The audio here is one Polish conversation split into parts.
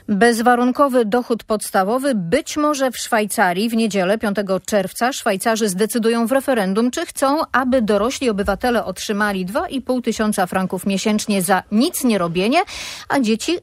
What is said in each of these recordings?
Bezwarunkowy dochód podstawowy być może w Szwajcarii w niedzielę 5 czerwca Szwajcarzy zdecydują w referendum, czy chcą, aby dorośli obywatele otrzymali 2,5 tysiąca franków miesięcznie za nic nie robienie, a dzieci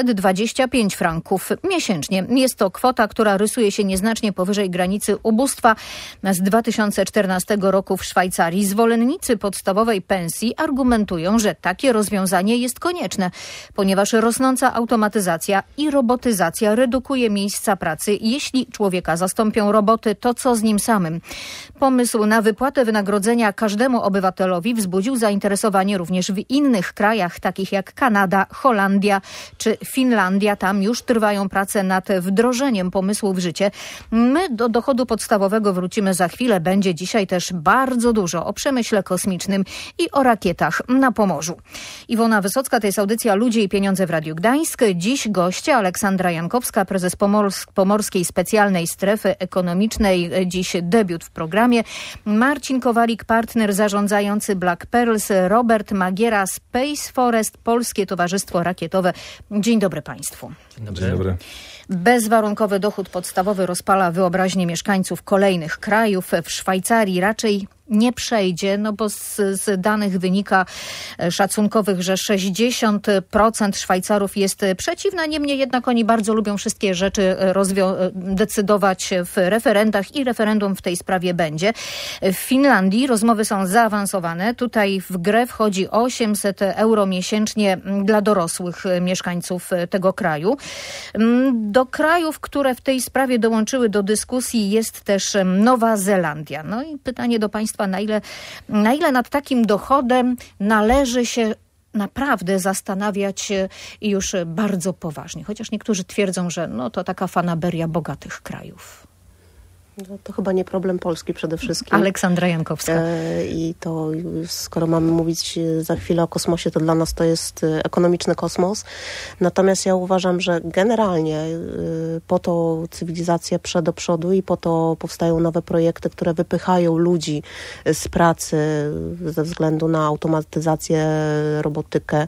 625 franków miesięcznie. Jest to kwota, która rysuje się nieznacznie powyżej granicy ubóstwa z 2014 roku w Szwajcarii. Zwolennicy podstawowej pensji argumentują, że takie rozwiązanie jest konieczne, ponieważ rosnąca automatyzacja i robotyzacja redukuje miejsca pracy. Jeśli człowieka zastąpią roboty, to co z nim samym? Pomysł na wypłatę wynagrodzenia każdemu obywatelowi wzbudził zainteresowanie również w innych krajach, takich jak Kanada, Holandia czy Finlandia. Tam już trwają prace nad wdrożeniem pomysłu w życie. My do dochodu podstawowego wrócimy za chwilę. Będzie dzisiaj też bardzo dużo o przemyśle kosmicznym i o rakietach na Pomorzu. Iwona Wysocka, to jest audycja Ludzie i Pieniądze w Radiu Gdańsk. Dziś goście Aleksandra Jankowska, prezes Pomorskiej Specjalnej Strefy Ekonomicznej. Dziś debiut w programie. Marcin Kowalik, partner zarządzający Black Pearls. Robert Magiera, Space Forest, Polskie Towarzystwo Rakietowe. Dzień dobry Państwu. Dzień dobry. Bezwarunkowy dochód podstawowy rozpala wyobraźnię mieszkańców kolejnych krajów. W Szwajcarii raczej nie przejdzie, no bo z danych wynika szacunkowych, że 60% Szwajcarów jest przeciwna. Niemniej jednak oni bardzo lubią wszystkie rzeczy decydować w referendach i referendum w tej sprawie będzie. W Finlandii rozmowy są zaawansowane. Tutaj w grę wchodzi 800 euro miesięcznie dla dorosłych mieszkańców tego kraju. Do krajów, które w tej sprawie dołączyły do dyskusji, jest też Nowa Zelandia. No i pytanie do Państwa, na ile nad takim dochodem należy się naprawdę zastanawiać i już bardzo poważnie. Chociaż niektórzy twierdzą, że to taka fanaberia bogatych krajów. No, to chyba nie problem Polski przede wszystkim. Aleksandra Jankowska. I to skoro mamy mówić za chwilę o kosmosie, to dla nas to jest ekonomiczny kosmos. Natomiast ja uważam, że generalnie po to cywilizacja prze do przodu i po to powstają nowe projekty, które wypychają ludzi z pracy ze względu na automatyzację, robotykę,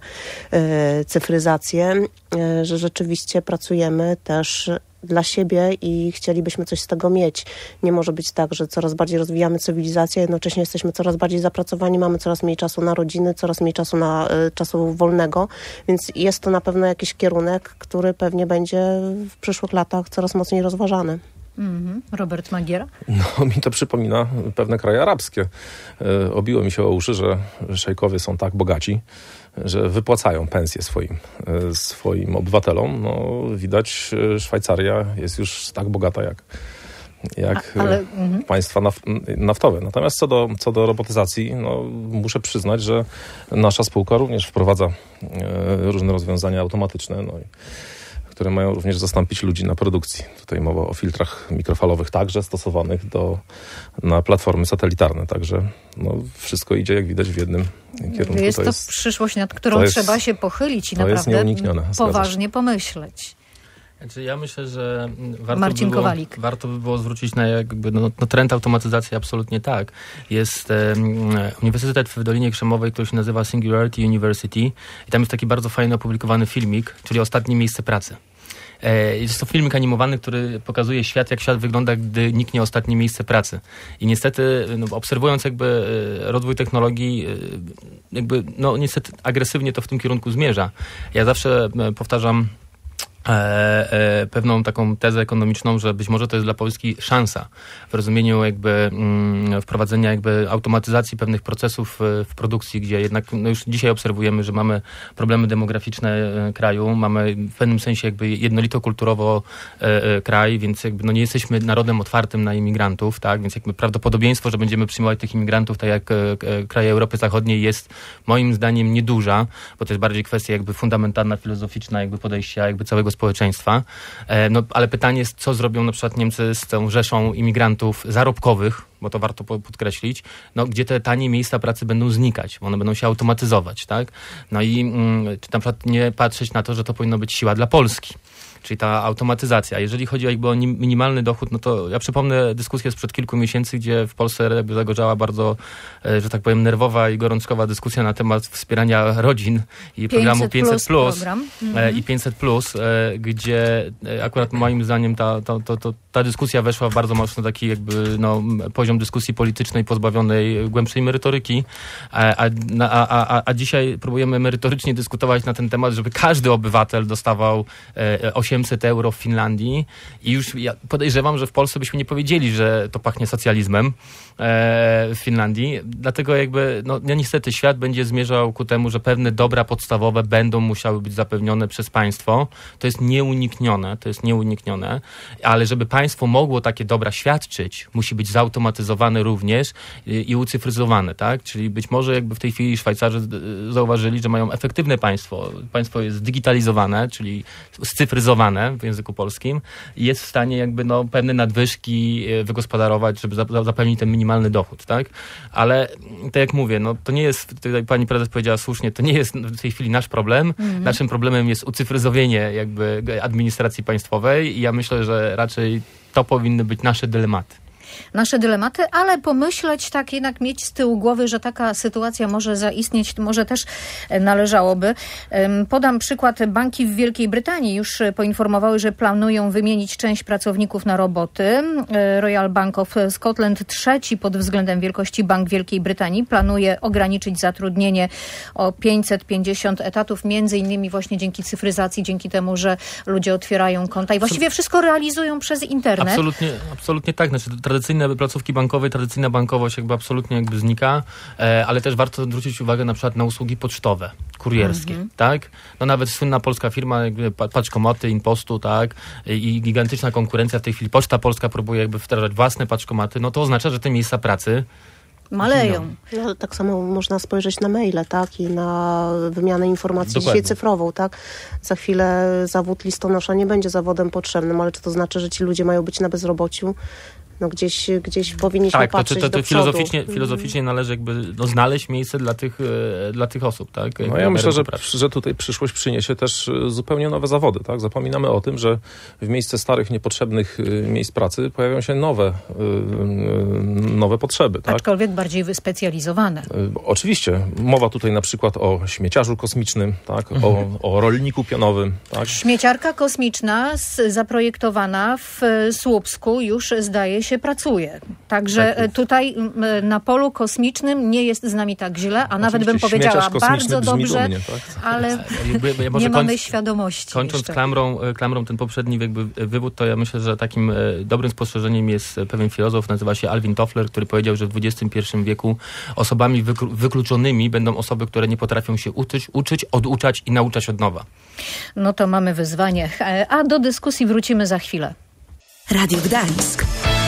cyfryzację, że rzeczywiście pracujemy też dla siebie i chcielibyśmy coś z tego mieć. Nie może być tak, że coraz bardziej rozwijamy cywilizację, a jednocześnie jesteśmy coraz bardziej zapracowani, mamy coraz mniej czasu na rodziny, coraz mniej czasu wolnego, więc jest to na pewno jakiś kierunek, który pewnie będzie w przyszłych latach coraz mocniej rozważany. Robert Magiera? No, mi to przypomina pewne kraje arabskie. Obiło mi się o uszy, że szejkowie są tak bogaci, że wypłacają pensje swoim obywatelom. No, widać, Szwajcaria jest już tak bogata jak państwa naftowe. Natomiast co do robotyzacji, muszę przyznać, że nasza spółka również wprowadza różne rozwiązania automatyczne, które mają również zastąpić ludzi na produkcji. Tutaj mowa o filtrach mikrofalowych, także stosowanych na platformy satelitarne. Także wszystko idzie, jak widać, w jednym kierunku. Jest to przyszłość, nad którą trzeba się pochylić i naprawdę poważnie pomyśleć. Znaczy, ja myślę, że warto by było zwrócić na trend automatyzacji, absolutnie tak. Jest Uniwersytet w Dolinie Krzemowej, który się nazywa Singularity University i tam jest taki bardzo fajny opublikowany filmik, czyli Ostatnie miejsce pracy. Jest to filmik animowany, który pokazuje jak świat wygląda, gdy niknie ostatnie miejsce pracy. I niestety, obserwując rozwój technologii, niestety agresywnie to w tym kierunku zmierza. Ja zawsze powtarzam pewną taką tezę ekonomiczną, że być może to jest dla Polski szansa w rozumieniu wprowadzenia automatyzacji pewnych procesów w produkcji, gdzie jednak już dzisiaj obserwujemy, że mamy problemy demograficzne kraju, mamy w pewnym sensie jednolito kulturowo kraj, więc nie jesteśmy narodem otwartym na imigrantów, tak, więc prawdopodobieństwo, że będziemy przyjmować tych imigrantów tak jak kraje Europy Zachodniej jest moim zdaniem nieduża, bo to jest bardziej kwestia fundamentalna, filozoficzna podejścia całego społeczeństwa. Ale pytanie jest, co zrobią na przykład Niemcy z tą rzeszą imigrantów zarobkowych, bo to warto podkreślić, gdzie te tanie miejsca pracy będą znikać, bo one będą się automatyzować, tak? I czy na przykład nie patrzeć na to, że to powinno być siła dla Polski. czyli ta automatyzacja. Jeżeli chodzi jakby o minimalny dochód, no to ja przypomnę dyskusję sprzed kilku miesięcy, gdzie w Polsce jakby zagorzała bardzo, że tak powiem, nerwowa i gorączkowa dyskusja na temat wspierania rodzin i programu 500+, i 500+, gdzie akurat moim zdaniem ta dyskusja weszła w bardzo mocno taki jakby poziom dyskusji politycznej pozbawionej głębszej merytoryki, a dzisiaj próbujemy merytorycznie dyskutować na ten temat, żeby każdy obywatel dostawał 800 euro w Finlandii i już ja podejrzewam, że w Polsce byśmy nie powiedzieli, że to pachnie socjalizmem w Finlandii, dlatego jakby niestety świat będzie zmierzał ku temu, że pewne dobra podstawowe będą musiały być zapewnione przez państwo. To jest nieuniknione, ale żeby państwo mogło takie dobra świadczyć, musi być zautomatyzowane również i ucyfryzowane, tak? Czyli być może jakby w tej chwili Szwajcarzy zauważyli, że mają efektywne państwo. Państwo jest zdigitalizowane, czyli scyfryzowane w języku polskim i jest w stanie jakby pewne nadwyżki wygospodarować, żeby zapewnić ten minimalny dochód, tak? Ale tak jak mówię, to nie jest, tutaj pani prezes powiedziała słusznie, to nie jest w tej chwili nasz problem. Naszym problemem jest ucyfryzowienie jakby administracji państwowej i ja myślę, że raczej to powinny być nasze dylematy. Ale pomyśleć, tak jednak mieć z tyłu głowy, że taka sytuacja może zaistnieć, może też należałoby. Podam przykład. Banki w Wielkiej Brytanii już poinformowały, że planują wymienić część pracowników na roboty. Royal Bank of Scotland, trzeci pod względem wielkości bank Wielkiej Brytanii, planuje ograniczyć zatrudnienie o 550 etatów, między innymi właśnie dzięki cyfryzacji, dzięki temu, że ludzie otwierają konta i właściwie wszystko realizują przez internet. Absolutnie tak. Znaczy, tradycyjne placówki bankowe, tradycyjna bankowość jakby absolutnie jakby znika, ale też warto zwrócić uwagę na przykład na usługi pocztowe, kurierskie, tak? Nawet słynna polska firma, jakby paczkomaty Impostu, tak? I gigantyczna konkurencja w tej chwili. Poczta Polska próbuje jakby wdrażać własne paczkomaty, to oznacza, że te miejsca pracy maleją. Tak samo można spojrzeć na maile, tak? I na wymianę informacji dzisiaj cyfrową, tak? Za chwilę zawód listonosza nie będzie zawodem potrzebnym, ale czy to znaczy, że ci ludzie mają być na bezrobociu? Gdzieś powinniśmy patrzeć do przodu. Filozoficznie należy jakby znaleźć miejsce dla tych osób, tak? Ja myślę, że tutaj przyszłość przyniesie też zupełnie nowe zawody, tak? Zapominamy o tym, że w miejsce starych, niepotrzebnych miejsc pracy pojawią się nowe potrzeby, tak? Aczkolwiek bardziej wyspecjalizowane. Oczywiście. Mowa tutaj na przykład o śmieciarzu kosmicznym, tak? O rolniku pionowym, tak? Śmieciarka kosmiczna zaprojektowana w Słupsku już zdaje się pracuje. Także tutaj na polu kosmicznym nie jest z nami tak źle, a nawet bym powiedziała bardzo dobrze, dumnie, tak? Ale nie mamy świadomości. Kończąc klamrą ten poprzedni jakby wywód, to ja myślę, że takim dobrym spostrzeżeniem jest pewien filozof, nazywa się Alvin Toffler, który powiedział, że w XXI wieku osobami wykluczonymi będą osoby, które nie potrafią się uczyć, oduczać i nauczać od nowa. To mamy wyzwanie. A do dyskusji wrócimy za chwilę. Radio Gdańsk.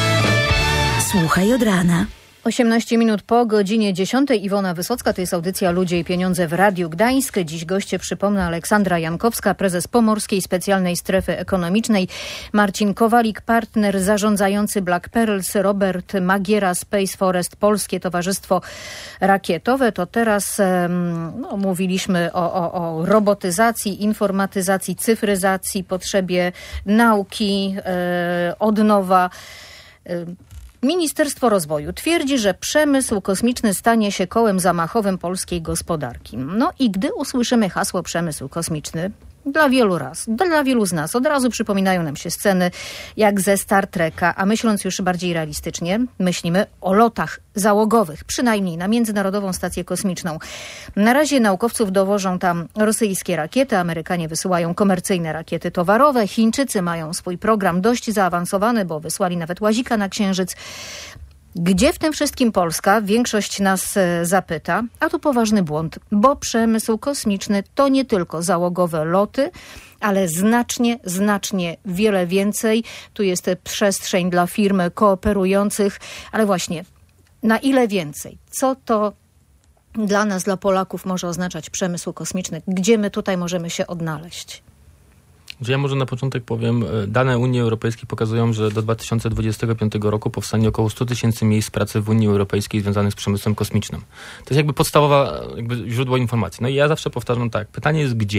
Słuchaj od rana. 18 minut po godzinie 10. Iwona Wysocka, to jest audycja Ludzie i Pieniądze w Radiu Gdańsk. Dziś goście, przypomnę, Aleksandra Jankowska, prezes Pomorskiej Specjalnej Strefy Ekonomicznej, Marcin Kowalik, partner zarządzający Black Pearls, Robert Magiera, Space Forest, Polskie Towarzystwo Rakietowe. To teraz mówiliśmy o robotyzacji, informatyzacji, cyfryzacji, potrzebie nauki od nowa. Ministerstwo Rozwoju twierdzi, że przemysł kosmiczny stanie się kołem zamachowym polskiej gospodarki. I gdy usłyszymy hasło przemysł kosmiczny, dla wielu z nas od razu przypominają nam się sceny jak ze Star Treka, a myśląc już bardziej realistycznie, myślimy o lotach załogowych, przynajmniej na Międzynarodową Stację Kosmiczną. Na razie naukowców dowożą tam rosyjskie rakiety, Amerykanie wysyłają komercyjne rakiety towarowe, Chińczycy mają swój program dość zaawansowany, bo wysłali nawet łazika na Księżyc. Gdzie w tym wszystkim Polska? Większość nas zapyta, a tu poważny błąd, bo przemysł kosmiczny to nie tylko załogowe loty, ale znacznie wiele więcej. Tu jest przestrzeń dla firm kooperujących, ale właśnie na ile więcej? Co to dla nas, dla Polaków może oznaczać przemysł kosmiczny? Gdzie my tutaj możemy się odnaleźć? Ja może na początek powiem, dane Unii Europejskiej pokazują, że do 2025 roku powstanie około 100 000 miejsc pracy w Unii Europejskiej związanych z przemysłem kosmicznym. To jest jakby podstawowe źródło informacji. I ja zawsze powtarzam tak, pytanie jest gdzie?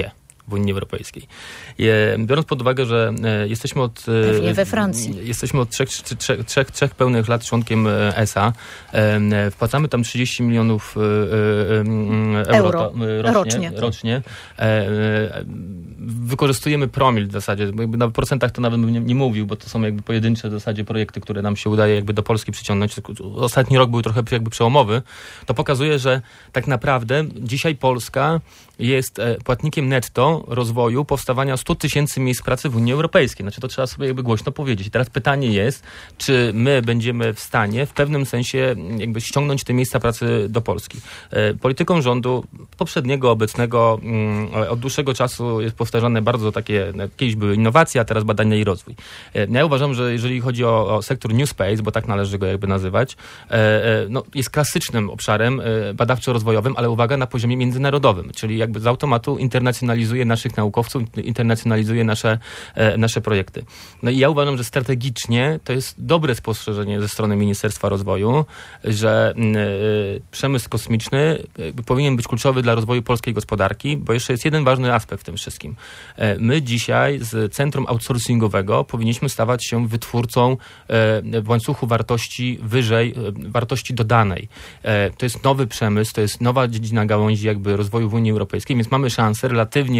w Unii Europejskiej. Biorąc pod uwagę, że jesteśmy od... Pewnie we Francji. Jesteśmy od trzech pełnych lat członkiem ESA. Wpłacamy tam 30 milionów euro rocznie. Wykorzystujemy promil w zasadzie. Jakby na procentach to nawet bym nie mówił, bo to są jakby pojedyncze w zasadzie projekty, które nam się udaje jakby do Polski przyciągnąć. Ostatni rok był trochę jakby przełomowy. To pokazuje, że tak naprawdę dzisiaj Polska jest płatnikiem netto rozwoju powstawania 100 tysięcy miejsc pracy w Unii Europejskiej. Znaczy to trzeba sobie jakby głośno powiedzieć. I teraz pytanie jest, czy my będziemy w stanie w pewnym sensie jakby ściągnąć te miejsca pracy do Polski. Polityką rządu poprzedniego, obecnego, od dłuższego czasu jest powtarzane bardzo takie, kiedyś były innowacje, a teraz badania i rozwój. Ja uważam, że jeżeli chodzi o sektor New Space, bo tak należy go jakby nazywać, no, jest klasycznym obszarem badawczo-rozwojowym, ale uwaga, na poziomie międzynarodowym, czyli jakby z automatu internacjonalizuje naszych naukowców, internacjonalizuje nasze projekty. No i ja uważam, że strategicznie to jest dobre spostrzeżenie ze strony Ministerstwa Rozwoju, że przemysł kosmiczny powinien być kluczowy dla rozwoju polskiej gospodarki, bo jeszcze jest jeden ważny aspekt w tym wszystkim. My dzisiaj z centrum outsourcingowego powinniśmy stawać się wytwórcą w łańcuchu wartości wyżej, wartości dodanej. To jest nowy przemysł, to jest nowa dziedzina gałęzi jakby rozwoju w Unii Europejskiej, więc mamy szansę relatywie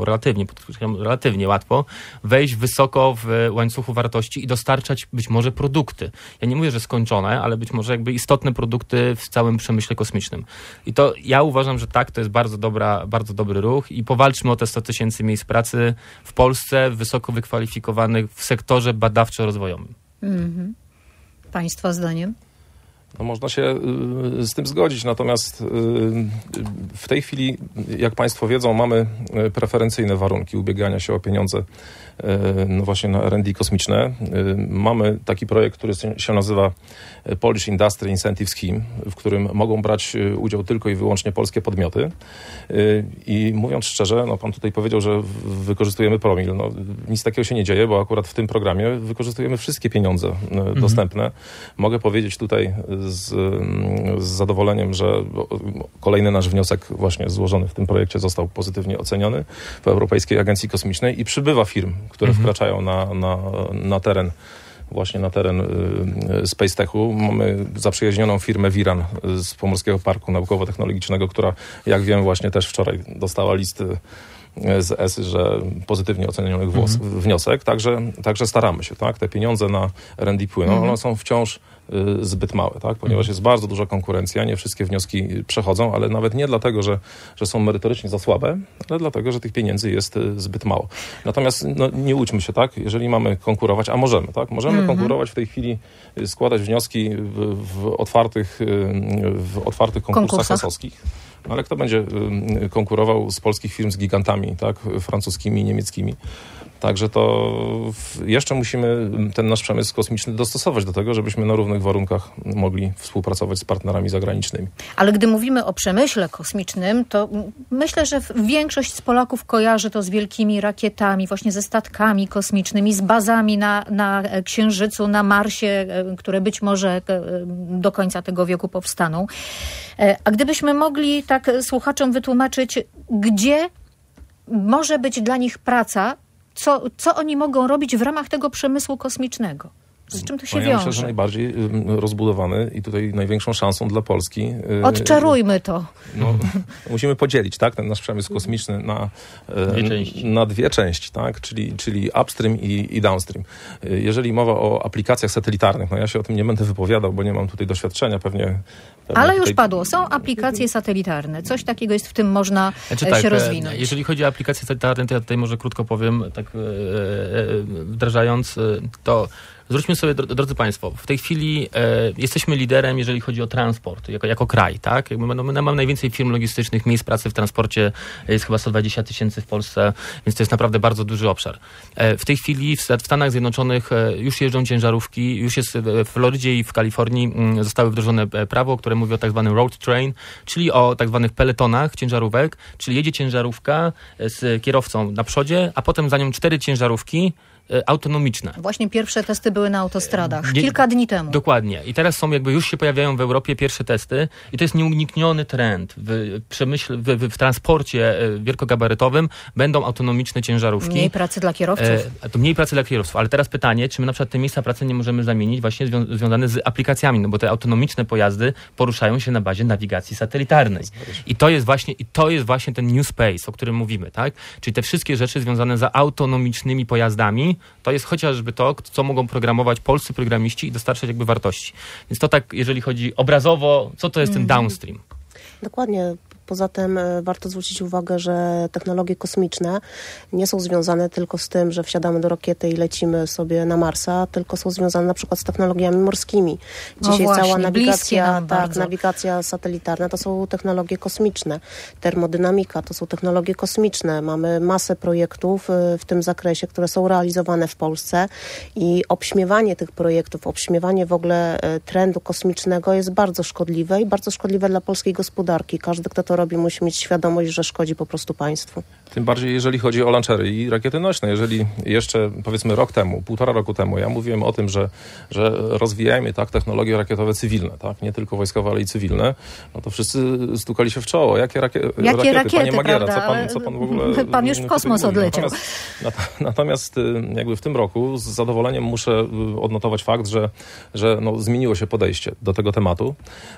łatwo wejść wysoko w łańcuchu wartości i dostarczać być może produkty. Ja nie mówię, że skończone, ale być może jakby istotne produkty w całym przemyśle kosmicznym. I to ja uważam, że tak, to jest bardzo dobry ruch i powalczmy o te 100 tysięcy miejsc pracy w Polsce, wysoko wykwalifikowanych w sektorze badawczo-rozwojowym. Mhm. Państwa zdaniem? No, można się z tym zgodzić, natomiast w tej chwili, jak Państwo wiedzą, mamy preferencyjne warunki ubiegania się o pieniądze no właśnie na R&D kosmiczne. Mamy taki projekt, który się nazywa Polish Industry Incentive Scheme, w którym mogą brać udział tylko i wyłącznie polskie podmioty. I mówiąc szczerze, no pan tutaj powiedział, że wykorzystujemy promil. No, nic takiego się nie dzieje, bo akurat w tym programie wykorzystujemy wszystkie pieniądze dostępne. Mogę powiedzieć tutaj z zadowoleniem, że kolejny nasz wniosek właśnie złożony w tym projekcie został pozytywnie oceniony w Europejskiej Agencji Kosmicznej i przybywa firm, które wkraczają na teren, właśnie na teren Space Techu. Mamy zaprzyjaźnioną firmę Wiran z Pomorskiego Parku Naukowo-Technologicznego, która, jak wiem, właśnie też wczoraj dostała listy z ESY, że pozytywnie ocenionych wniosek. Także staramy się, tak? Te pieniądze na R&D płyną, one są wciąż zbyt małe, tak? Ponieważ jest bardzo duża konkurencja, nie wszystkie wnioski przechodzą, ale nawet nie dlatego, że są merytorycznie za słabe, ale dlatego, że tych pieniędzy jest zbyt mało. Natomiast no, nie łudźmy się, tak? Jeżeli mamy konkurować, a możemy, tak? Możemy konkurować w tej chwili, składać wnioski w otwartych konkursach ESO-wskich. No, ale kto będzie konkurował z polskich firm z gigantami, tak? Francuskimi, niemieckimi? Także to jeszcze musimy ten nasz przemysł kosmiczny dostosować do tego, żebyśmy na równych warunkach mogli współpracować z partnerami zagranicznymi. Ale gdy mówimy o przemyśle kosmicznym, to myślę, że większość z Polaków kojarzy to z wielkimi rakietami, właśnie ze statkami kosmicznymi, z bazami na Księżycu, na Marsie, które być może do końca tego wieku powstaną. A gdybyśmy mogli tak słuchaczom wytłumaczyć, gdzie może być dla nich praca, co oni mogą robić w ramach tego przemysłu kosmicznego? Z czym to się wiąże? Ja myślę, że najbardziej rozbudowany i tutaj największą szansą dla Polski. Odczarujmy to. No, musimy podzielić, tak, ten nasz przemysł kosmiczny na dwie części, tak, czyli upstream i downstream. Jeżeli mowa o aplikacjach satelitarnych, no ja się o tym nie będę wypowiadał, bo nie mam tutaj doświadczenia, pewnie ale już padło. Są aplikacje satelitarne. Coś takiego jest w tym, można się rozwinąć. Jeżeli chodzi o aplikacje satelitarne, to ja tutaj może krótko powiem, tak wdrażając, to zwróćmy sobie, drodzy Państwo, w tej chwili jesteśmy liderem, jeżeli chodzi o transport, jako kraj, tak? Mamy najwięcej firm logistycznych, miejsc pracy w transporcie, jest chyba 120 tysięcy w Polsce, więc to jest naprawdę bardzo duży obszar. W tej chwili w Stanach Zjednoczonych już jeżdżą ciężarówki, już jest w Florydzie i w Kalifornii zostały wdrożone prawo, które mówi o tak zwanym road train, czyli o tak zwanych peletonach ciężarówek, czyli jedzie ciężarówka z kierowcą na przodzie, a potem za nią 4 ciężarówki autonomiczne. Właśnie pierwsze testy były na autostradach kilka dni temu. Dokładnie. I teraz już się pojawiają w Europie pierwsze testy i to jest nieunikniony trend. W przemyśle, w transporcie wielkogabarytowym będą autonomiczne ciężarówki. Mniej pracy dla kierowców. To mniej pracy dla kierowców, ale teraz pytanie, czy my na przykład te miejsca pracy nie możemy zamienić właśnie związane z aplikacjami, no bo te autonomiczne pojazdy poruszają się na bazie nawigacji satelitarnej. I to jest właśnie ten new space, o którym mówimy, tak? Czyli te wszystkie rzeczy związane z autonomicznymi pojazdami, to jest chociażby to, co mogą programować polscy programiści i dostarczać jakby wartości. Więc to tak, jeżeli chodzi obrazowo, co to jest ten downstream? Dokładnie. Poza tym warto zwrócić uwagę, że technologie kosmiczne nie są związane tylko z tym, że wsiadamy do rakiety i lecimy sobie na Marsa, tylko są związane na przykład z technologiami morskimi. Dzisiaj właśnie, cała nawigacja satelitarna to są technologie kosmiczne. Termodynamika to są technologie kosmiczne. Mamy masę projektów w tym zakresie, które są realizowane w Polsce i obśmiewanie tych projektów, obśmiewanie w ogóle trendu kosmicznego jest bardzo szkodliwe i bardzo szkodliwe dla polskiej gospodarki. Każdy, kto to robi, musi mieć świadomość, że szkodzi po prostu państwu. Tym bardziej, jeżeli chodzi o launchery i rakiety nośne. Jeżeli jeszcze, powiedzmy, rok temu, 1,5 roku temu, ja mówiłem o tym, że rozwijajmy technologie rakietowe cywilne, tak? Nie tylko wojskowe, ale i cywilne, no to wszyscy stukali się w czoło. Jakie rakiety? Panie Magiera, co pan w ogóle... Pan już w kosmos odleciał. Natomiast jakby w tym roku z zadowoleniem muszę odnotować fakt, że zmieniło się podejście do tego tematu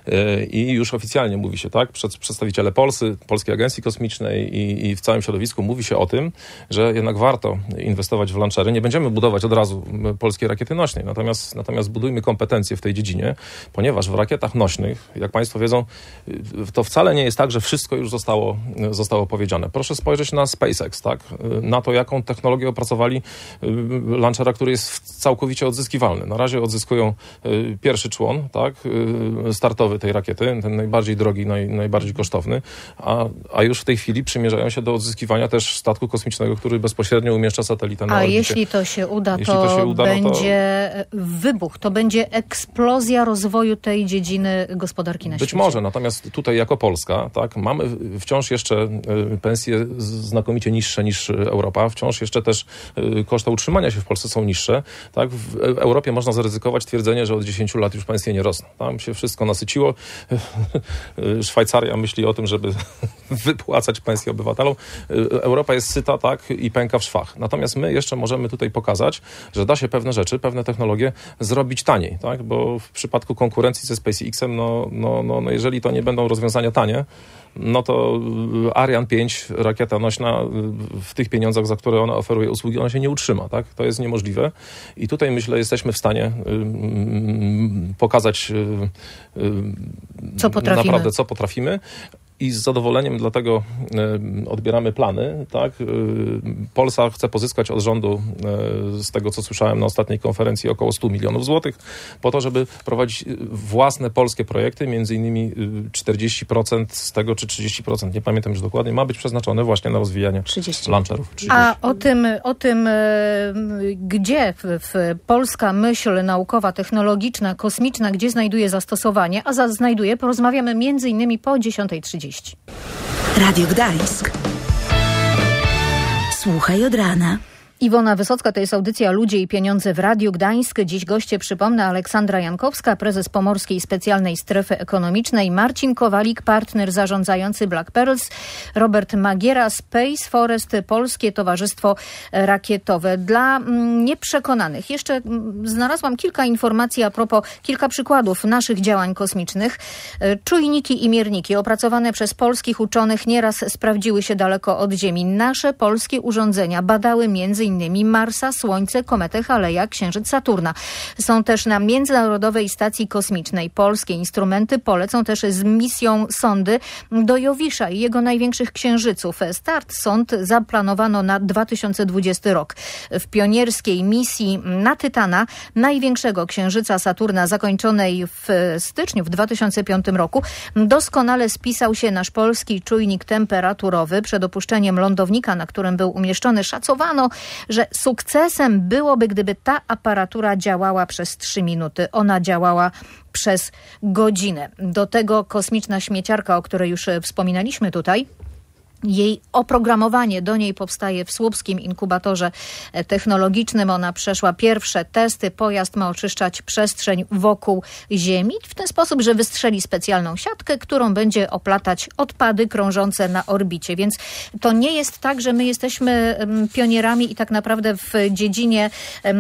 i już oficjalnie mówi się, tak? Przedstawiciele Polskiej Agencji Kosmicznej i w całym środowisku mówi się o tym, że jednak warto inwestować w launchery. Nie będziemy budować od razu polskiej rakiety nośnej, natomiast budujmy kompetencje w tej dziedzinie, ponieważ w rakietach nośnych, jak państwo wiedzą, to wcale nie jest tak, że wszystko już zostało powiedziane. Proszę spojrzeć na SpaceX, tak? Na to, jaką technologię opracowali launchera, który jest całkowicie odzyskiwalny. Na razie odzyskują pierwszy człon, tak? Startowy tej rakiety, ten najbardziej drogi, najbardziej kosztowny, a już w tej chwili przymierzają się do odzyskiwania też statku kosmicznego, który bezpośrednio umieszcza satelitę na orbicie. Jeśli to się uda, to będzie wybuch, to będzie eksplozja rozwoju tej dziedziny gospodarki na świecie. Być może, natomiast tutaj jako Polska, tak, mamy wciąż jeszcze pensje znakomicie niższe niż Europa, wciąż jeszcze też koszty utrzymania się w Polsce są niższe. Tak? W Europie można zaryzykować twierdzenie, że od 10 lat już pensje nie rosną. Tam się wszystko nasyciło. Szwajcaria myśli o tym, żeby wypłacać pensje obywatelom. Europa jest syta, tak, i pęka w szwach. Natomiast my jeszcze możemy tutaj pokazać, że da się pewne rzeczy, pewne technologie zrobić taniej, tak? Bo w przypadku konkurencji ze SpaceX-em, jeżeli to nie będą rozwiązania tanie, no to Ariane 5, rakieta nośna, w tych pieniądzach, za które ona oferuje usługi, ona się nie utrzyma, tak? To jest niemożliwe. I tutaj, myślę, jesteśmy w stanie pokazać naprawdę, co potrafimy. I z zadowoleniem dlatego odbieramy plany, tak? Polsa chce pozyskać od rządu, z tego co słyszałem na ostatniej konferencji, około 100 milionów złotych, po to, żeby prowadzić własne polskie projekty, między innymi 40% z tego, czy 30%, nie pamiętam już dokładnie, ma być przeznaczone właśnie na rozwijanie launcherów. 30. A o tym gdzie polska myśl naukowa, technologiczna, kosmiczna, gdzie znajduje zastosowanie, znajduje, porozmawiamy między innymi po 10:30. Radio Gdańsk. Słuchaj od rana. Iwona Wysocka, to jest audycja Ludzie i Pieniądze w Radiu Gdańsk. Dziś goście, przypomnę, Aleksandra Jankowska, prezes Pomorskiej Specjalnej Strefy Ekonomicznej, Marcin Kowalik, partner zarządzający Black Pearls, Robert Magiera, Space Forest, Polskie Towarzystwo Rakietowe. Dla nieprzekonanych jeszcze znalazłam kilka informacji a propos, kilka przykładów naszych działań kosmicznych. Czujniki i mierniki opracowane przez polskich uczonych nieraz sprawdziły się daleko od Ziemi. Nasze polskie urządzenia badały między innymi Marsa, Słońce, kometę Haleja, Księżyc, Saturna. Są też na Międzynarodowej Stacji Kosmicznej. Polskie instrumenty polecą też z misją sondy do Jowisza i jego największych księżyców. Start sond zaplanowano na 2020 rok. W pionierskiej misji na Tytana, największego księżyca Saturna, zakończonej w styczniu w 2005 roku, doskonale spisał się nasz polski czujnik temperaturowy. Przed opuszczeniem lądownika, na którym był umieszczony, szacowano, że sukcesem byłoby, gdyby ta aparatura działała przez 3 minuty. Ona działała przez godzinę. Do tego kosmiczna śmieciarka, o której już wspominaliśmy tutaj, Jej oprogramowanie do niej powstaje w Słupskim Inkubatorze Technologicznym. Ona przeszła pierwsze testy. Pojazd ma oczyszczać przestrzeń wokół Ziemi w ten sposób, że wystrzeli specjalną siatkę, którą będzie oplatać odpady krążące na orbicie. Więc to nie jest tak, że my jesteśmy pionierami i tak naprawdę w dziedzinie,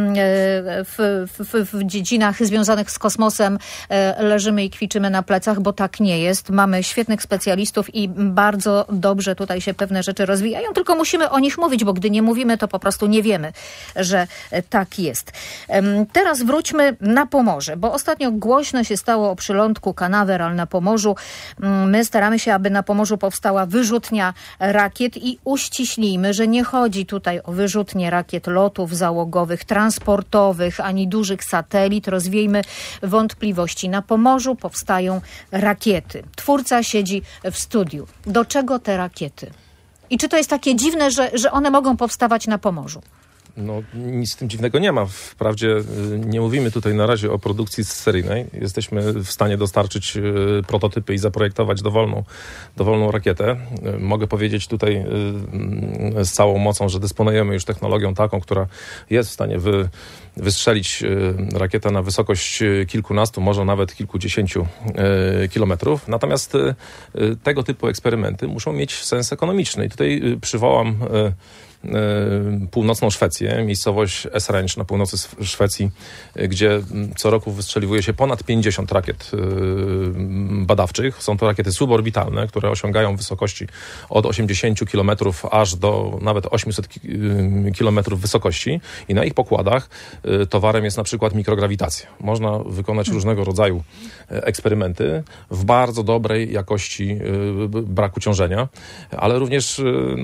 w dziedzinach związanych z kosmosem leżymy i kwiczymy na plecach, bo tak nie jest. Mamy świetnych specjalistów i bardzo dobrze tutaj się pewne rzeczy rozwijają, tylko musimy o nich mówić, bo gdy nie mówimy, to po prostu nie wiemy, że tak jest. Teraz wróćmy na Pomorze, bo ostatnio głośno się stało o przylądku Canaveral na Pomorzu. My staramy się, aby na Pomorzu powstała wyrzutnia rakiet i uściślijmy, że nie chodzi tutaj o wyrzutnie rakiet lotów załogowych, transportowych, ani dużych satelit. Rozwiejmy wątpliwości. Na Pomorzu powstają rakiety. Twórca siedzi w studiu. Do czego te rakiety? I czy to jest takie dziwne, że one mogą powstawać na Pomorzu? No, nic z tym dziwnego nie ma. Wprawdzie nie mówimy tutaj na razie o produkcji seryjnej. Jesteśmy w stanie dostarczyć prototypy i zaprojektować dowolną rakietę. Mogę powiedzieć tutaj z całą mocą, że dysponujemy już technologią taką, która jest w stanie wystrzelić rakietę na wysokość kilkunastu, może nawet kilkudziesięciu kilometrów. Natomiast tego typu eksperymenty muszą mieć sens ekonomiczny. I tutaj przywołam północną Szwecję, miejscowość Esrange na północy Szwecji, gdzie co roku wystrzeliwuje się ponad 50 rakiet badawczych. Są to rakiety suborbitalne, które osiągają wysokości od 80 km aż do nawet 800 km wysokości i na ich pokładach towarem jest na przykład mikrograwitacja. Można wykonać różnego rodzaju eksperymenty w bardzo dobrej jakości braku ciążenia, ale również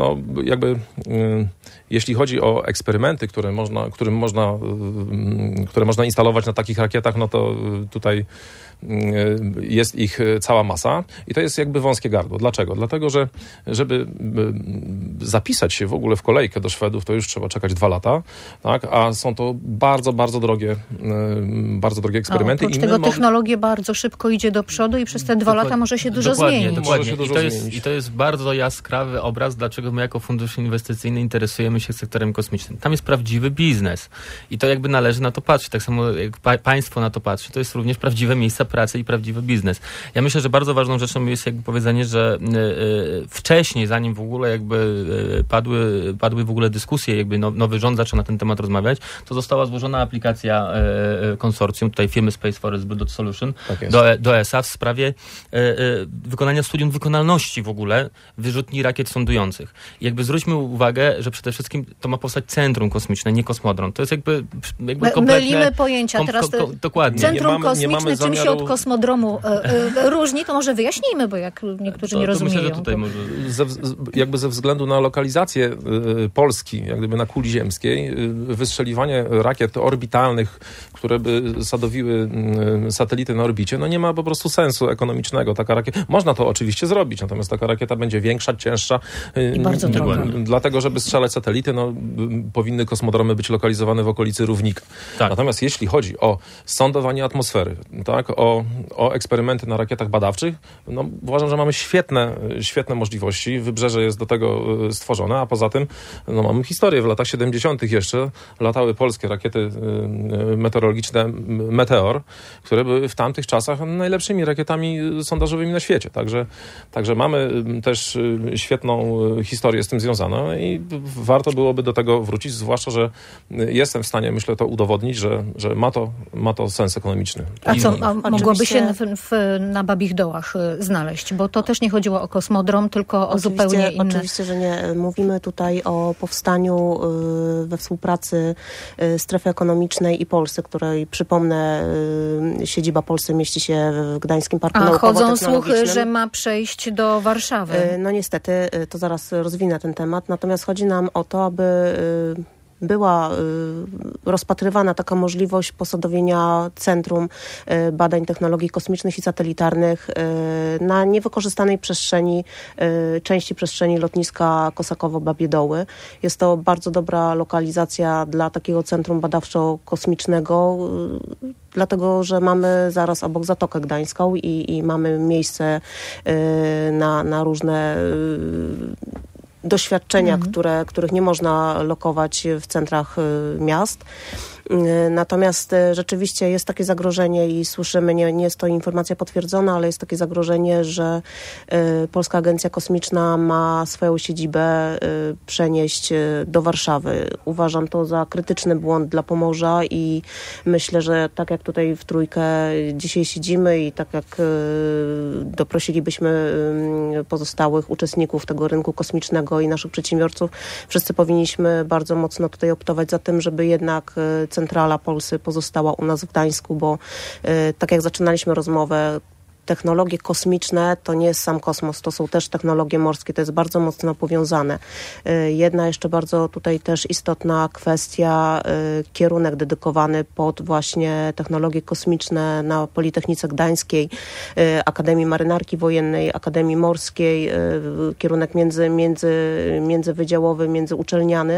jeśli chodzi o eksperymenty, które można instalować na takich rakietach, no to tutaj jest ich cała masa i to jest jakby wąskie gardło. Dlaczego? Dlatego, że żeby zapisać się w ogóle w kolejkę do Szwedów, to już trzeba czekać 2 lata, tak? A są to bardzo, bardzo drogie eksperymenty. Oprócz tego technologia bardzo szybko idzie do przodu i przez te 2 lata może się dużo zmienić. Dokładnie. I to jest bardzo jaskrawy obraz, dlaczego my jako fundusz inwestycyjny interesujemy się sektorem kosmicznym. Tam jest prawdziwy biznes i to jakby należy na to patrzeć. Tak samo jak państwo na to patrzy, to jest również prawdziwe miejsca pracy i prawdziwy biznes. Ja myślę, że bardzo ważną rzeczą jest jakby powiedzenie, że wcześniej, zanim w ogóle jakby padły w ogóle dyskusje, jakby nowy rząd zaczął na ten temat rozmawiać, to została złożona aplikacja konsorcjum, tutaj firmy Space Forest Blue Dot Solution do ESA w sprawie wykonania studium wykonalności w ogóle wyrzutni rakiet sądujących. I jakby zwróćmy uwagę, że przede wszystkim to ma powstać centrum kosmiczne, nie kosmodron. To jest jakby kompletnie... Mylimy pojęcia. Teraz dokładnie. Centrum kosmiczne, czym się od kosmodromu różni, to może wyjaśnijmy, bo jak niektórzy nie rozumieją. Myślę, że tutaj może... Jakby ze względu na lokalizację Polski, jak gdyby na kuli ziemskiej, wystrzeliwanie rakiet orbitalnych, które by sadowiły satelity na orbicie, no nie ma po prostu sensu ekonomicznego. Taka rakieta... Można to oczywiście zrobić, natomiast taka rakieta będzie większa, cięższa. I bardzo droga. Dlatego, żeby strzelać satelity, no, powinny kosmodromy być lokalizowane w okolicy równika. Tak. Natomiast jeśli chodzi o sondowanie atmosfery, tak, o eksperymenty na rakietach badawczych, no, uważam, że mamy świetne możliwości. Wybrzeże jest do tego stworzone, a poza tym no, mamy historię. W latach 70. jeszcze latały polskie rakiety meteorologiczne Meteor, które były w tamtych czasach najlepszymi rakietami sondażowymi na świecie. Także mamy też świetną historię z tym związaną i warto byłoby do tego wrócić, zwłaszcza, że jestem w stanie, myślę, to udowodnić, że ma to sens ekonomiczny. A mogłoby się na Babich Dołach znaleźć, bo to też nie chodziło o kosmodrom, tylko o zupełnie inne... Oczywiście, że nie. Mówimy tutaj o powstaniu we współpracy strefy ekonomicznej i Polscy, której, przypomnę, siedziba Polscy mieści się w Gdańskim Parku Naukowo-Technologicznym. Chodzą słuchy, że ma przejść do Warszawy. No niestety, to zaraz rozwinę ten temat, natomiast chodzi nam o to, aby była rozpatrywana taka możliwość posadowienia Centrum Badań Technologii Kosmicznych i Satelitarnych na niewykorzystanej części przestrzeni lotniska Kosakowo-Babie Doły. Jest to bardzo dobra lokalizacja dla takiego centrum badawczo-kosmicznego. dlatego, że mamy zaraz obok Zatokę Gdańską i mamy miejsce na różne doświadczenia, których nie można lokować w centrach miast. Natomiast rzeczywiście jest takie zagrożenie i słyszymy, nie jest to informacja potwierdzona, ale jest takie zagrożenie, że Polska Agencja Kosmiczna ma swoją siedzibę przenieść do Warszawy. Uważam to za krytyczny błąd dla Pomorza i myślę, że tak jak tutaj w trójkę dzisiaj siedzimy i tak jak doprosilibyśmy pozostałych uczestników tego rynku kosmicznego i naszych przedsiębiorców, wszyscy powinniśmy bardzo mocno tutaj optować za tym, żeby jednak centrala Polsy pozostała u nas w Gdańsku, bo tak jak zaczynaliśmy rozmowę, technologie kosmiczne to nie jest sam kosmos, to są też technologie morskie, to jest bardzo mocno powiązane. Jedna jeszcze bardzo tutaj też istotna kwestia, kierunek dedykowany pod właśnie technologie kosmiczne na Politechnice Gdańskiej, Akademii Marynarki Wojennej, Akademii Morskiej, kierunek międzywydziałowy, międzyuczelniany.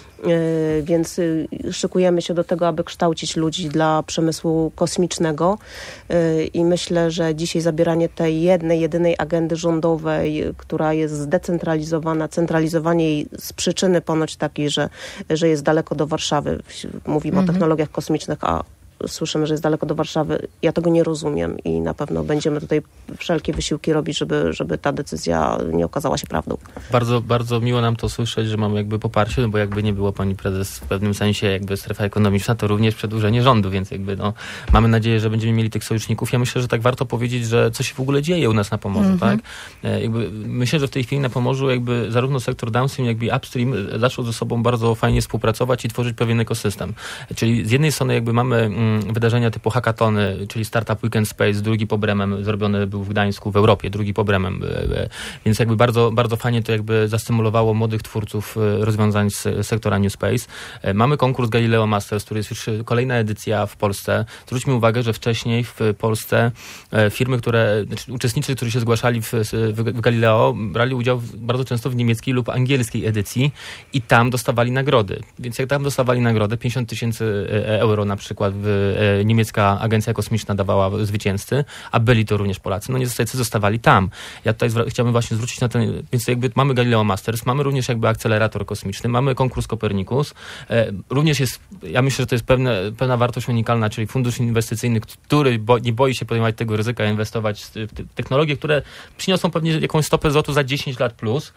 Więc szykujemy się do tego, aby kształcić ludzi dla przemysłu kosmicznego i myślę, że dzisiaj zabieranie tej jedynej agendy rządowej, która jest zdecentralizowana, centralizowanie jej z przyczyny ponoć takiej, że jest daleko do Warszawy. Mówimy o technologiach kosmicznych, a słyszymy, że jest daleko do Warszawy. Ja tego nie rozumiem i na pewno będziemy tutaj wszelkie wysiłki robić, żeby ta decyzja nie okazała się prawdą. Bardzo, bardzo miło nam to słyszeć, że mamy jakby poparcie, no bo jakby nie było pani prezes w pewnym sensie jakby strefa ekonomiczna, to również przedłużenie rządu, więc jakby mamy nadzieję, że będziemy mieli tych sojuszników. Ja myślę, że tak warto powiedzieć, że co się w ogóle dzieje u nas na Pomorzu, tak? Jakby myślę, że w tej chwili na Pomorzu jakby zarówno sektor downstream, jak i upstream zaczął ze sobą bardzo fajnie współpracować i tworzyć pewien ekosystem. Czyli z jednej strony jakby mamy wydarzenia typu hackatony, czyli Startup Weekend Space, drugi po Bremem, zrobiony był w Gdańsku, w Europie, drugi po Bremem, więc jakby bardzo, bardzo fajnie to jakby zastymulowało młodych twórców rozwiązań z sektora New Space. Mamy konkurs Galileo Masters, który jest już kolejna edycja w Polsce. Zwróćmy uwagę, że wcześniej w Polsce firmy, uczestnicy, którzy się zgłaszali w Galileo, brali udział bardzo często w niemieckiej lub angielskiej edycji i tam dostawali nagrody. Więc jak tam dostawali nagrodę, 50 000 euro na przykład niemiecka agencja kosmiczna dawała zwycięzcy, a byli to również Polacy. No niestety zostawali tam. Ja tutaj chciałbym właśnie zwrócić na ten, więc jakby mamy Galileo Masters, mamy również jakby akcelerator kosmiczny, mamy konkurs Copernicus. Również jest, ja myślę, że to jest pewna wartość unikalna, czyli fundusz inwestycyjny, który nie boi się podejmować tego ryzyka, inwestować w technologie, które przyniosą pewnie jakąś stopę zwrotu za 10 lat plus.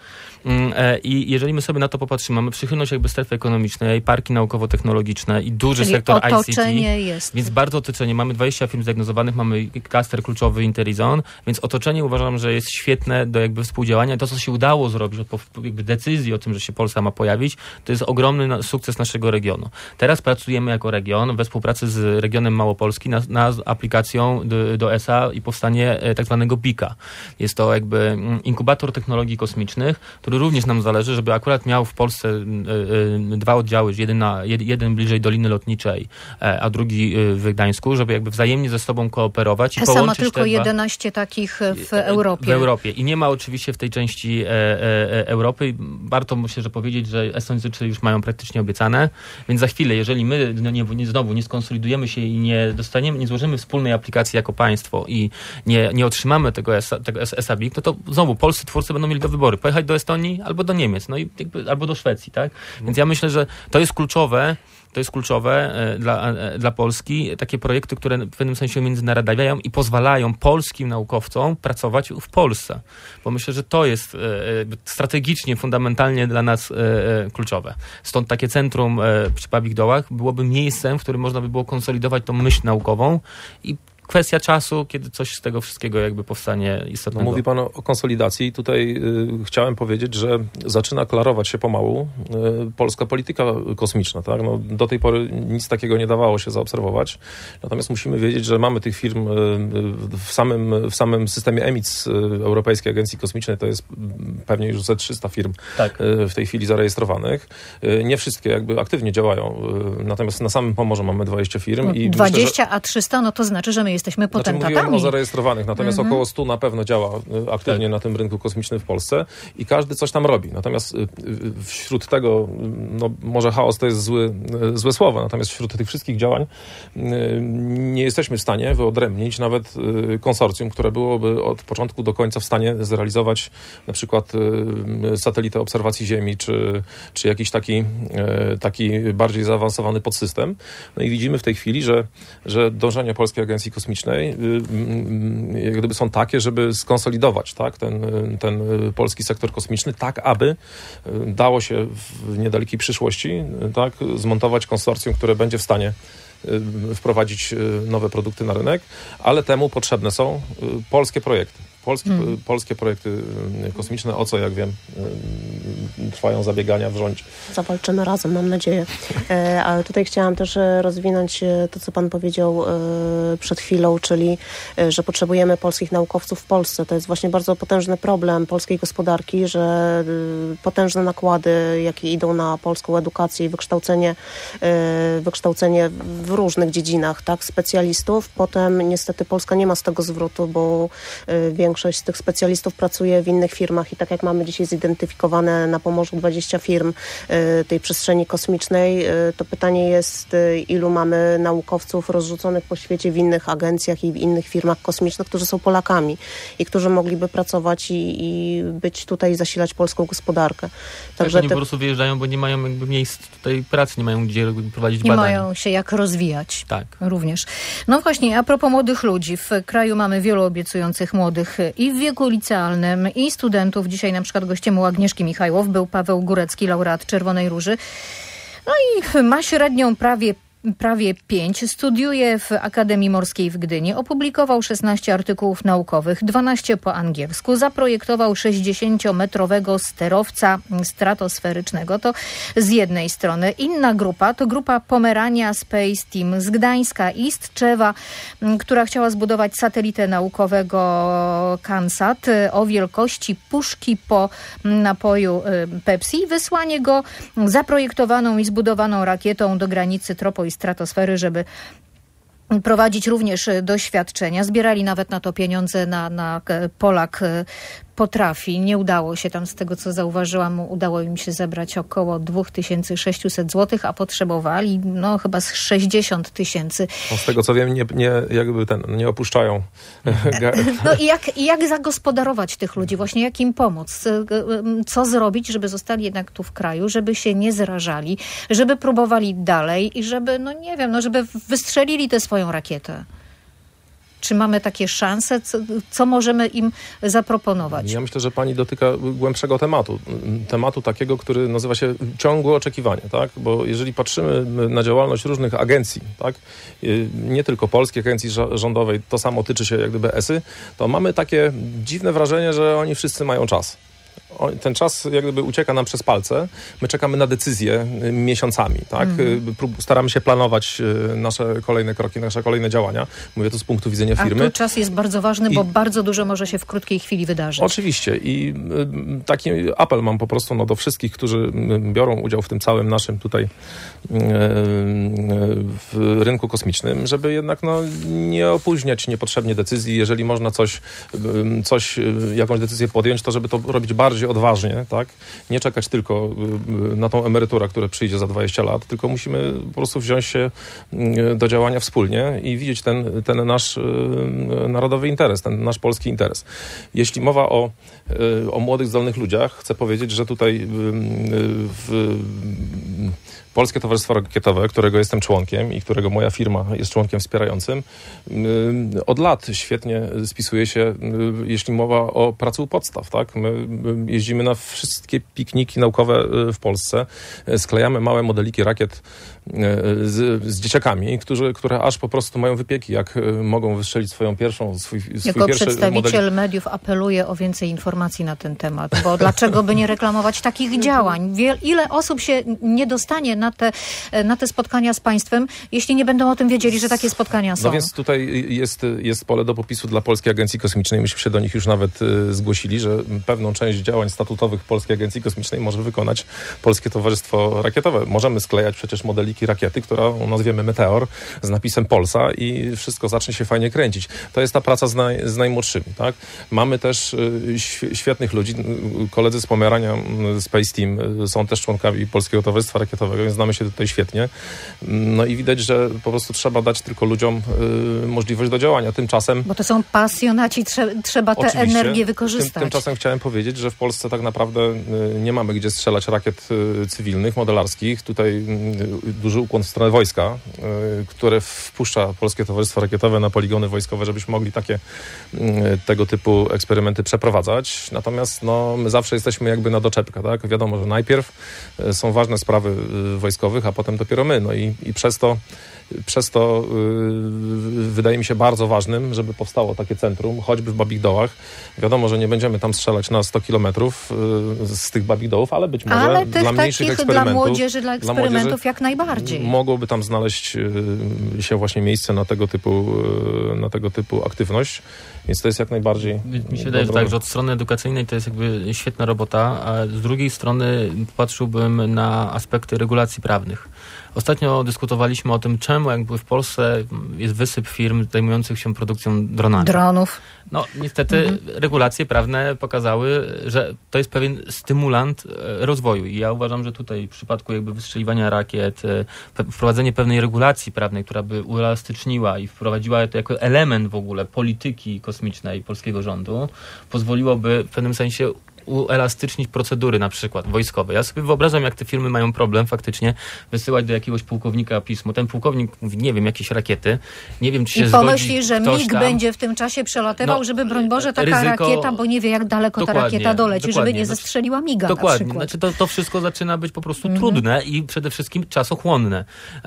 I jeżeli my sobie na to popatrzymy, mamy przychylność jakby strefy ekonomicznej, parki naukowo-technologiczne i duży sektor ICT. Jest. Więc bardzo otoczenie. Mamy 20 firm zdiagnozowanych, mamy klaster kluczowy Interizon, więc otoczenie uważam, że jest świetne do jakby współdziałania. To, co się udało zrobić, jakby decyzji o tym, że się Polska ma pojawić, to jest ogromny sukces naszego regionu. Teraz pracujemy jako region we współpracy z regionem Małopolski nad aplikacją do ESA i powstanie tak zwanego BICA. Jest to jakby inkubator technologii kosmicznych, który również nam zależy, żeby akurat miał w Polsce dwa oddziały, jeden bliżej Doliny Lotniczej, a drugi w Gdańsku, żeby jakby wzajemnie ze sobą kooperować i połączyć ma tylko 11 takich w Europie. W Europie. I nie ma oczywiście w tej części Europy. Warto myślę, że powiedzieć, że Estończycy już mają praktycznie obiecane, więc za chwilę, jeżeli my znowu nie skonsolidujemy się i nie złożymy wspólnej aplikacji jako państwo i nie otrzymamy tego ESA-BIC, no to znowu polscy twórcy będą mieli do wyboru. Pojechać do Estonii albo do Niemiec, no i albo do Szwecji, tak? Więc ja myślę, że to jest kluczowe dla Polski, takie projekty, które w pewnym sensie międzynarodawiają i pozwalają polskim naukowcom pracować w Polsce. Bo myślę, że to jest strategicznie, fundamentalnie dla nas kluczowe. Stąd takie centrum przy Babich Dołach byłoby miejscem, w którym można by było konsolidować tą myśl naukową i kwestia czasu, kiedy coś z tego wszystkiego jakby powstanie istotnego. No, mówi pan o konsolidacji i tutaj chciałem powiedzieć, że zaczyna klarować się pomału polska polityka kosmiczna. Tak? No, do tej pory nic takiego nie dawało się zaobserwować. Natomiast musimy wiedzieć, że mamy tych firm w samym systemie EMIC Europejskiej Agencji Kosmicznej, to jest pewnie już ze 300 firm w tej chwili zarejestrowanych. Nie wszystkie jakby aktywnie działają. Natomiast na samym Pomorzu mamy 20 firm. No, i 20, myślę, a 300, no to znaczy, że my jesteśmy potentatami. Mówiłem o zarejestrowanych, natomiast około 100 na pewno działa aktywnie na tym rynku kosmicznym w Polsce i każdy coś tam robi. Natomiast wśród tego, no może chaos to jest złe słowo, natomiast wśród tych wszystkich działań nie jesteśmy w stanie wyodrębnić nawet konsorcjum, które byłoby od początku do końca w stanie zrealizować na przykład satelitę obserwacji Ziemi, czy jakiś taki bardziej zaawansowany podsystem. No i widzimy w tej chwili, że dążenia Polskiej Agencji Kosmicznej jak gdyby są takie, żeby skonsolidować, tak, ten polski sektor kosmiczny, tak aby dało się w niedalekiej przyszłości, tak, zmontować konsorcjum, które będzie w stanie wprowadzić nowe produkty na rynek, ale temu potrzebne są polskie projekty. Polskie projekty kosmiczne, o co, jak wiem, trwają zabiegania w rządzie. Zawalczymy razem, mam nadzieję. Ale tutaj chciałam też rozwinąć to, co pan powiedział przed chwilą, czyli, że potrzebujemy polskich naukowców w Polsce. To jest właśnie bardzo potężny problem polskiej gospodarki, że potężne nakłady, jakie idą na polską edukację i wykształcenie w różnych dziedzinach, tak, specjalistów. Potem niestety Polska nie ma z tego zwrotu, bo większość z tych specjalistów pracuje w innych firmach i tak jak mamy dzisiaj zidentyfikowane na Pomorzu 20 firm tej przestrzeni kosmicznej, to pytanie jest, ilu mamy naukowców rozrzuconych po świecie w innych agencjach i w innych firmach kosmicznych, którzy są Polakami i którzy mogliby pracować i być tutaj i zasilać polską gospodarkę. Także oni po prostu wyjeżdżają, bo nie mają jakby miejsc tutaj pracy, nie mają gdzie prowadzić badań. Nie mają się jak rozwijać. Tak. Również. No właśnie, a propos młodych ludzi. W kraju mamy wielu obiecujących młodych i w wieku licealnym, i studentów. Dzisiaj na przykład gościem u Agnieszki Michajłow był Paweł Górecki, laureat Czerwonej Róży. No i ma średnią prawie 5. Studiuje w Akademii Morskiej w Gdyni. Opublikował 16 artykułów naukowych, 12 po angielsku. Zaprojektował 60-metrowego sterowca stratosferycznego. To z jednej strony. Inna grupa to grupa Pomerania Space Team z Gdańska i z Tczewa, która chciała zbudować satelitę naukowego CanSat o wielkości puszki po napoju Pepsi. Wysłanie go zaprojektowaną i zbudowaną rakietą do granicy tropo i stratosfery, żeby prowadzić również doświadczenia. Zbierali nawet na to pieniądze na Polak potrafi. Nie udało się tam, z tego co zauważyłam, udało im się zebrać około 2600 zł, a potrzebowali chyba z 60 000. No z tego co wiem, nie opuszczają. No i jak zagospodarować tych ludzi? Właśnie jak im pomóc? Co zrobić, żeby zostali jednak tu w kraju, żeby się nie zrażali, żeby próbowali dalej i żeby, żeby wystrzelili tę swoją rakietę? Czy mamy takie szanse? Co możemy im zaproponować? Ja myślę, że pani dotyka głębszego tematu. Tematu takiego, który nazywa się ciągłe oczekiwanie, tak? Bo jeżeli patrzymy na działalność różnych agencji, tak? Nie tylko polskiej agencji rządowej, to samo tyczy się jak gdyby ESY, to mamy takie dziwne wrażenie, że oni wszyscy mają czas. Ten czas jak gdyby ucieka nam przez palce. My czekamy na decyzje miesiącami, tak? Staramy się planować nasze kolejne kroki, nasze kolejne działania. Mówię to z punktu widzenia firmy. A tu czas jest bardzo ważny, bo bardzo dużo może się w krótkiej chwili wydarzyć. Oczywiście i taki apel mam po prostu do wszystkich, którzy biorą udział w tym całym naszym tutaj w rynku kosmicznym, żeby jednak nie opóźniać niepotrzebnie decyzji. Jeżeli można jakąś decyzję podjąć, to żeby to robić bardziej odważnie, tak? Nie czekać tylko na tą emeryturę, która przyjdzie za 20 lat, tylko musimy po prostu wziąć się do działania wspólnie i widzieć ten nasz narodowy interes, ten nasz polski interes. Jeśli mowa o młodych, zdolnych ludziach, chcę powiedzieć, że tutaj Polskie Towarzystwo Rakietowe, którego jestem członkiem i którego moja firma jest członkiem wspierającym, od lat świetnie spisuje się, jeśli mowa o pracy u podstaw. Tak? My jeździmy na wszystkie pikniki naukowe w Polsce, sklejamy małe modeliki rakiet z dzieciakami, które aż po prostu mają wypieki, jak mogą wystrzelić swój pierwszy Jako przedstawiciel mediów apeluję o więcej informacji na ten temat, bo dlaczego by nie reklamować takich działań? Ile osób się nie dostanie na te spotkania z państwem, jeśli nie będą o tym wiedzieli, że takie spotkania są? No więc tutaj jest pole do popisu dla Polskiej Agencji Kosmicznej. Myśmy się do nich już nawet zgłosili, że pewną część działań statutowych Polskiej Agencji Kosmicznej może wykonać Polskie Towarzystwo Rakietowe. Możemy sklejać przecież modeliki prototypiki rakiety, którą nazwiemy Meteor, z napisem Polsa i wszystko zacznie się fajnie kręcić. To jest ta praca z najmłodszymi, tak? Mamy też świetnych ludzi. Koledzy z Pomerania, Space Team są też członkami Polskiego Towarzystwa Rakietowego, więc znamy się tutaj świetnie. No i widać, że po prostu trzeba dać tylko ludziom możliwość do działania. Tymczasem... Bo to są pasjonaci, trzeba tę energię wykorzystać. Tymczasem chciałem powiedzieć, że w Polsce tak naprawdę nie mamy gdzie strzelać rakiet cywilnych, modelarskich. Tutaj duży ukłon w stronę wojska, które wpuszcza Polskie Towarzystwo Rakietowe na poligony wojskowe, żebyśmy mogli tego typu eksperymenty przeprowadzać. Natomiast my zawsze jesteśmy jakby na doczepkę, tak? Wiadomo, że najpierw są ważne sprawy wojskowych, a potem dopiero my. No i przez to wydaje mi się bardzo ważnym, żeby powstało takie centrum, choćby w Babich Dołach. Wiadomo, że nie będziemy tam strzelać na 100 kilometrów z tych Babich Dołów, ale być może dla mniejszych eksperymentów. Dla młodzieży, dla eksperymentów jak najbardziej. Mogłoby tam znaleźć się właśnie miejsce na tego typu aktywność. Więc to jest jak najbardziej... Mi się wydaje, że tak, że od strony edukacyjnej to jest jakby świetna robota, a z drugiej strony patrzyłbym na aspekty regulacji prawnych. Ostatnio dyskutowaliśmy o tym, czemu jakby w Polsce jest wysyp firm zajmujących się produkcją dronów. No niestety regulacje prawne pokazały, że to jest pewien stymulant rozwoju i ja uważam, że tutaj w przypadku jakby wystrzeliwania rakiet, wprowadzenie pewnej regulacji prawnej, która by uelastyczniła i wprowadziła to jako element w ogóle polityki kosmicznej polskiego rządu, pozwoliłoby w pewnym sensie uelastycznić procedury na przykład wojskowe. Ja sobie wyobrażam, jak te firmy mają problem faktycznie wysyłać do jakiegoś pułkownika pismo. Ten pułkownik mówi, nie wiem, jakieś rakiety, nie wiem, czy się zgodzi. I pomyśli, że MiG będzie w tym czasie przelatywał, żeby broń Boże taka rakieta, bo nie wie, jak daleko ta rakieta doleci, żeby nie zestrzeliła MiG-a dokładnie. Na przykład. Znaczy to wszystko zaczyna być po prostu trudne i przede wszystkim czasochłonne.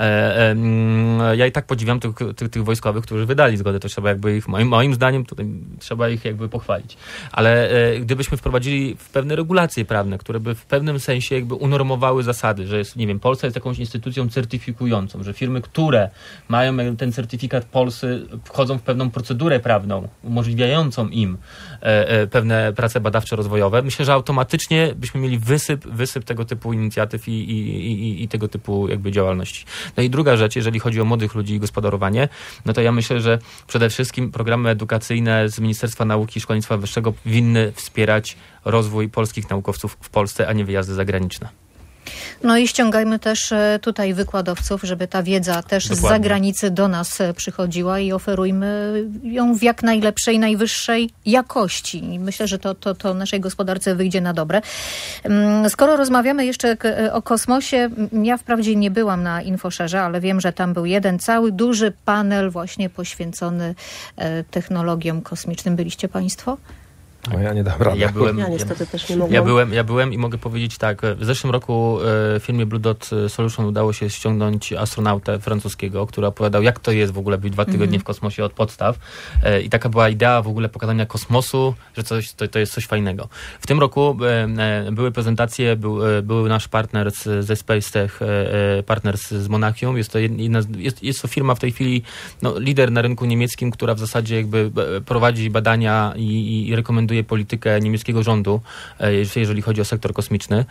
Ja i tak podziwiam tych wojskowych, którzy wydali zgodę. To trzeba jakby ich, moim zdaniem, tutaj trzeba ich jakby pochwalić. Ale gdybyśmy wprowadzili w pewne regulacje prawne, które by w pewnym sensie jakby unormowały zasady, że jest, nie wiem, Polska jest jakąś instytucją certyfikującą, że firmy, które mają ten certyfikat Polsy, wchodzą w pewną procedurę prawną, umożliwiającą im pewne prace badawczo-rozwojowe. Myślę, że automatycznie byśmy mieli wysyp tego typu inicjatyw i tego typu jakby działalności. No i druga rzecz, jeżeli chodzi o młodych ludzi i gospodarowanie, no to ja myślę, że przede wszystkim programy edukacyjne z Ministerstwa Nauki i Szkolnictwa Wyższego powinny wspierać rozwój polskich naukowców w Polsce, a nie wyjazdy zagraniczne. No i ściągajmy też tutaj wykładowców, żeby ta wiedza też z zagranicy do nas przychodziła i oferujmy ją w jak najlepszej, najwyższej jakości. I myślę, że to naszej gospodarce wyjdzie na dobre. Skoro rozmawiamy jeszcze o kosmosie, ja wprawdzie nie byłam na Infoszerze, ale wiem, że tam był jeden cały duży panel właśnie poświęcony technologiom kosmicznym. Byliście Państwo? No ja nie dam rady. Ja niestety też nie mogłam. Ja byłem i mogę powiedzieć tak. W zeszłym roku w firmie Blue Dot Solution udało się ściągnąć astronautę francuskiego, który opowiadał, jak to jest w ogóle być 2 tygodnie w kosmosie od podstaw. I taka była idea w ogóle pokazania kosmosu, że to jest coś fajnego. W tym roku były prezentacje, był nasz partner ze Space Tech, partner z Monachium. Jest to firma w tej chwili lider na rynku niemieckim, która w zasadzie jakby prowadzi badania i rekomenduje politykę niemieckiego rządu, jeżeli chodzi o sektor kosmiczny.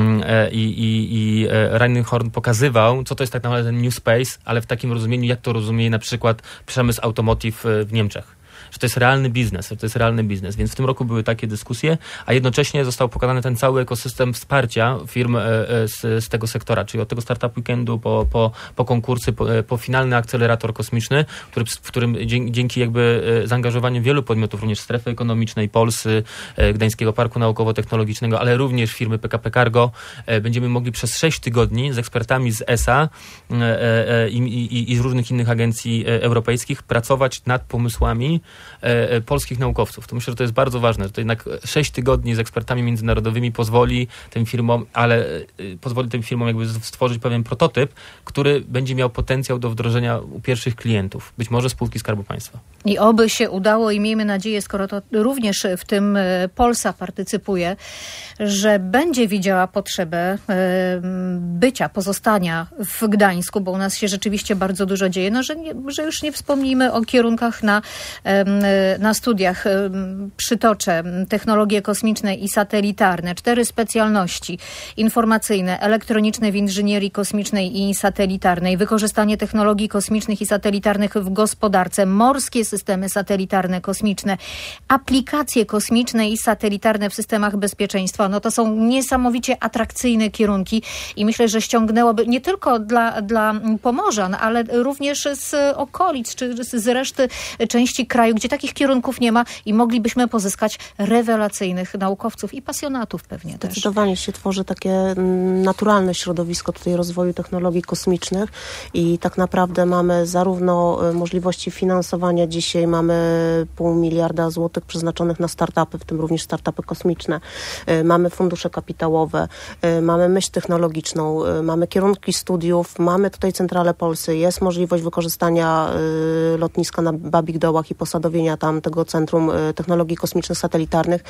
I Rainer Horn pokazywał, co to jest tak naprawdę New Space, ale w takim rozumieniu, jak to rozumie na przykład przemysł automotive w Niemczech. Że to jest realny biznes. Więc w tym roku były takie dyskusje, a jednocześnie został pokazany ten cały ekosystem wsparcia firm z tego sektora, czyli od tego Startup Weekendu po konkursy, po finalny akcelerator kosmiczny, w którym dzięki jakby zaangażowaniu wielu podmiotów, również strefy ekonomicznej Polsy, Gdańskiego Parku Naukowo-Technologicznego, ale również firmy PKP Cargo, będziemy mogli przez 6 tygodni z ekspertami z ESA i z różnych innych agencji europejskich pracować nad pomysłami polskich naukowców. To myślę, że to jest bardzo ważne, że to jednak 6 tygodni z ekspertami międzynarodowymi pozwoli tym firmom jakby stworzyć pewien prototyp, który będzie miał potencjał do wdrożenia u pierwszych klientów, być może spółki Skarbu Państwa. I oby się udało i miejmy nadzieję, skoro to również w tym Polsa partycypuje, że będzie widziała potrzebę pozostania w Gdańsku, bo u nas się rzeczywiście bardzo dużo dzieje, że już nie wspomnimy o kierunkach na na studiach przytoczę technologie kosmiczne i satelitarne, 4 specjalności: informacyjne, elektroniczne w inżynierii kosmicznej i satelitarnej, wykorzystanie technologii kosmicznych i satelitarnych w gospodarce, morskie systemy satelitarne kosmiczne, aplikacje kosmiczne i satelitarne w systemach bezpieczeństwa. No to są niesamowicie atrakcyjne kierunki i myślę, że ściągnęłoby nie tylko dla Pomorzan, ale również z okolic, czy z reszty części kraju, gdzie takich kierunków nie ma i moglibyśmy pozyskać rewelacyjnych naukowców i pasjonatów pewnie też. Zdecydowanie się tworzy takie naturalne środowisko tutaj rozwoju technologii kosmicznych i tak naprawdę mamy zarówno możliwości finansowania. Dzisiaj mamy 500 miliarda złotych przeznaczonych na startupy, w tym również startupy kosmiczne. Mamy fundusze kapitałowe, mamy myśl technologiczną, mamy kierunki studiów, mamy tutaj centralę Polsy, jest możliwość wykorzystania lotniska na Babich Dołach i posadowienia tam tego Centrum Technologii Kosmicznych Satelitarnych.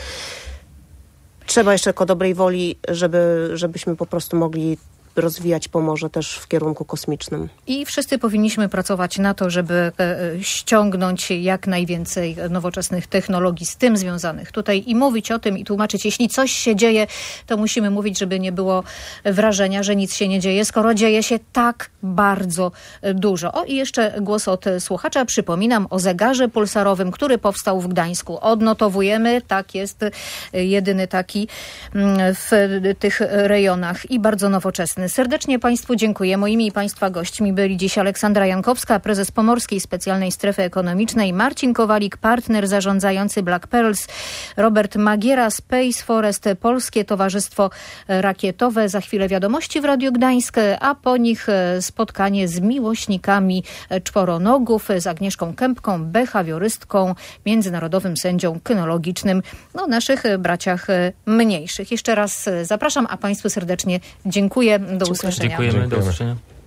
Trzeba jeszcze tylko dobrej woli, żebyśmy po prostu mogli rozwijać Pomorze też w kierunku kosmicznym. I wszyscy powinniśmy pracować na to, żeby ściągnąć jak najwięcej nowoczesnych technologii z tym związanych tutaj i mówić o tym i tłumaczyć. Jeśli coś się dzieje, to musimy mówić, żeby nie było wrażenia, że nic się nie dzieje, skoro dzieje się tak bardzo dużo. O, i jeszcze głos od słuchacza. Przypominam o zegarze pulsarowym, który powstał w Gdańsku. Odnotowujemy, tak, jest jedyny taki w tych rejonach i bardzo nowoczesny. Serdecznie Państwu dziękuję. Moimi i Państwa gośćmi byli dziś Aleksandra Jankowska, prezes Pomorskiej Specjalnej Strefy Ekonomicznej, Marcin Kowalik, partner zarządzający Black Pearls, Robert Magiera, Space Forest, Polskie Towarzystwo Rakietowe. Za chwilę wiadomości w Radiu Gdańsk, a po nich spotkanie z miłośnikami czworonogów, z Agnieszką Kępką, behawiorystką, międzynarodowym sędzią kynologicznym, naszych braciach mniejszych. Jeszcze raz zapraszam, a Państwu serdecznie dziękuję. Do usłyszenia. Dziękujemy. Do usłyszenia.